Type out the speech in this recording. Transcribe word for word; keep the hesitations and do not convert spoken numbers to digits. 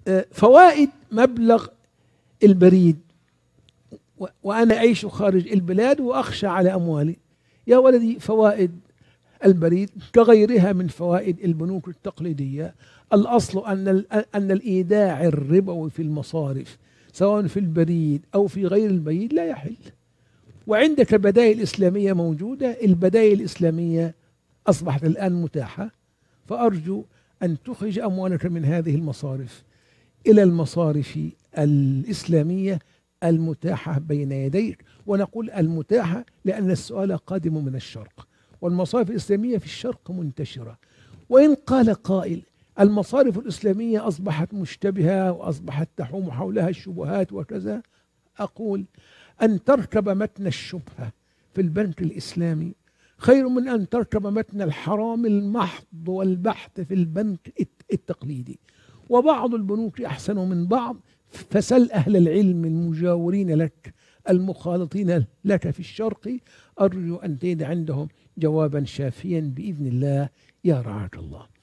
فوائد مبلغ البريد، وأنا أعيش خارج البلاد وأخشى على أموالي. يا ولدي، فوائد البريد كغيرها من فوائد البنوك التقليدية. الأصل أن أن الإيداع الربوي في المصارف سواء في البريد أو في غير البريد لا يحل. وعندك بدائل إسلامية موجودة، البدائل الإسلامية أصبحت الآن متاحة، فأرجو أن تخرج أموالك من هذه المصارف إلى المصارف الإسلامية المتاحة بين يديك. ونقول المتاحة لأن السؤال قادم من الشرق، والمصارف الإسلامية في الشرق منتشرة. وإن قال قائل المصارف الإسلامية أصبحت مشتبهة وأصبحت تحوم حولها الشبهات وكذا، أقول أن تركب متن الشبهة في البنك الإسلامي خير من أن تركب متن الحرام المحض والبحث في البنك التقليدي. وبعض البنوك أحسن من بعض، فسل أهل العلم المجاورين لك المخالطين لك في الشرق، أرجو أن تجد عندهم جوابا شافيا بإذن الله. يا رعاك الله.